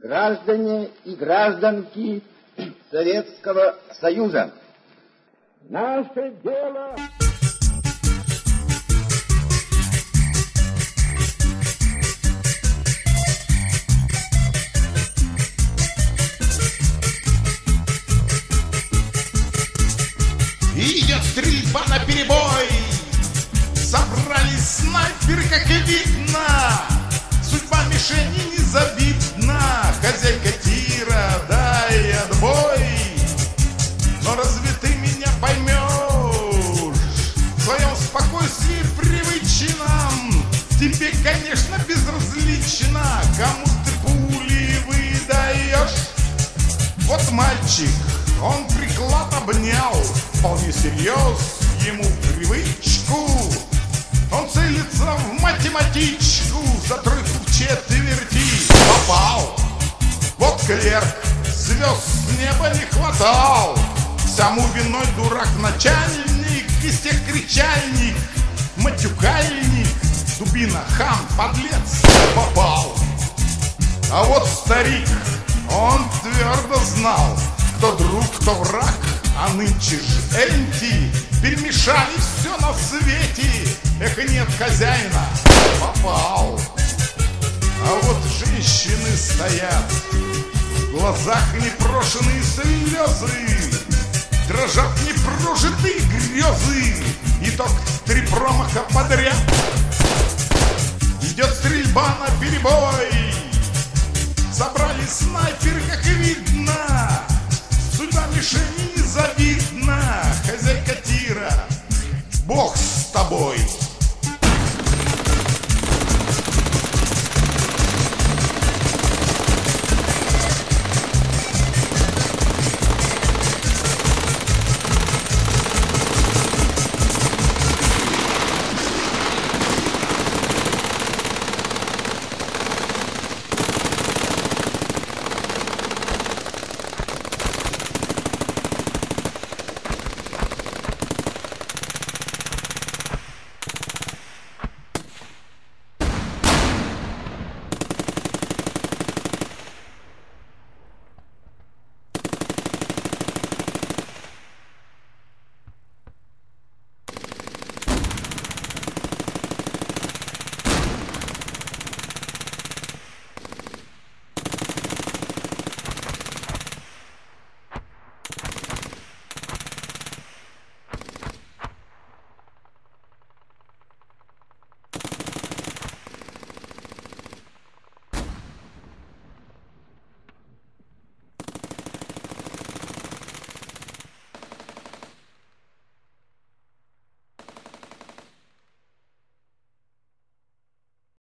граждане и гражданки Советского Союза. Наше дело... Идет стрельба на перебой. Собрались снайперы, как и видно. Судьба мишени незавидна. Хозяйка тира, дай отбой. Но разве ты меня поймешь? В своем спокойствии привычном тебе, конечно, безразлично, кому ты пули выдаешь. Вот мальчик, он приклад обнял, вполне серьез, ему привычку. Он целится в математичку, за тройку в четверти попал. Вот клерк, звезд с неба не хватал. Всему виной дурак-начальник, из тех кричальник, матюкальник, дубина, хам, подлец попал. А вот старик, он твердо знал, кто друг, кто враг, а нынче ж энти перемешали все на свете. Эх, и нет хозяина, попал. А вот женщины стоят, в глазах непрошенные слезы, дрожат непрожитые грезы. Итог 3 промаха подряд. Идет стрельба на перебой.